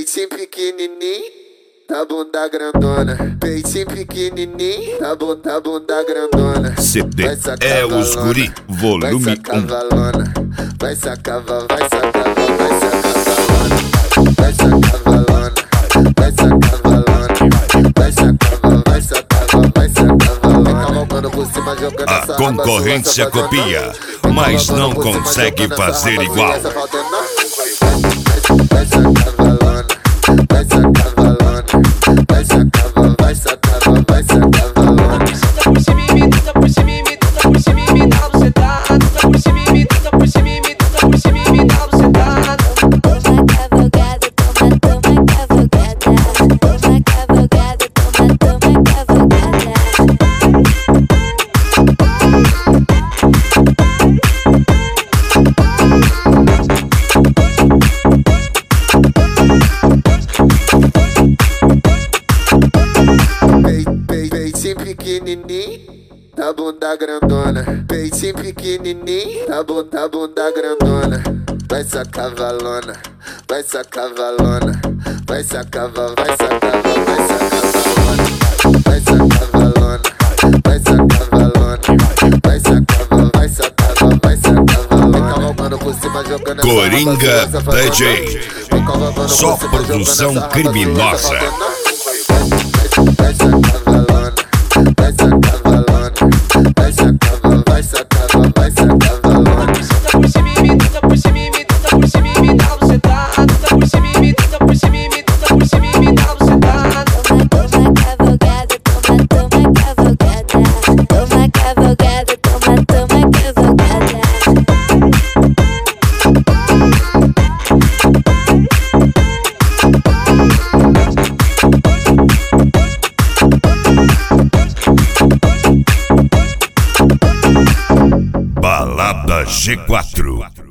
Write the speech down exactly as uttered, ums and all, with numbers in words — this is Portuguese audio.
Peitinho pequenininho, da bunda grandona. Peitinho pequenininho, da bunda, bunda grandona. C D é os guri, volume um. Vai sacar valona, vai sacar, vai sacar, vai sacar valona. Vai sacar valona, vai sacar valona. Vai sacar, vai sacar, vai sacar valona. Cavalgando por cima, jogando A concorrência copia, mas não consegue fazer igual. Vai sacar valona, vai sacar valona. Vai sacar, vai sacar, vai sacar valona. Tenta por cima e me, tenta por cima e me, tenta por cima e me dá bucetada. Tenta por cima e me, tenta por cima e me, tenta por cima e me dá bucetada. Toma cavalgada, toma, toma cavalgada. Toma cavalgada, toma, toma cavalgada. Peitinho pequenininho, da bunda grandona. Peitinho pequenininho, da bunda, bunda grandona. Vai sacar valona, vai sacar valona. Vai sacar, vai sacar, vai sacar valona. Vai sacar valona, vai sacar valona. Vai sacar, vai sacar, vai sacar valona. Cavalgando por cima, jogando Coringa D J, só produção criminosa. Vai sacar valona, vai sacar valona. Vai sacar, vai sacar, vai sacar valona. Tenta por cima e me, tenta por cima e me, tenta por cima e me dá bucetada. Tenta por cima e me, tenta por cima e me, tenta por cima e me dá bucetada. Toma, toma cavalgada, toma, toma cavalgada. Toma cavalgada, toma, toma cavalgada. Balada G quatro.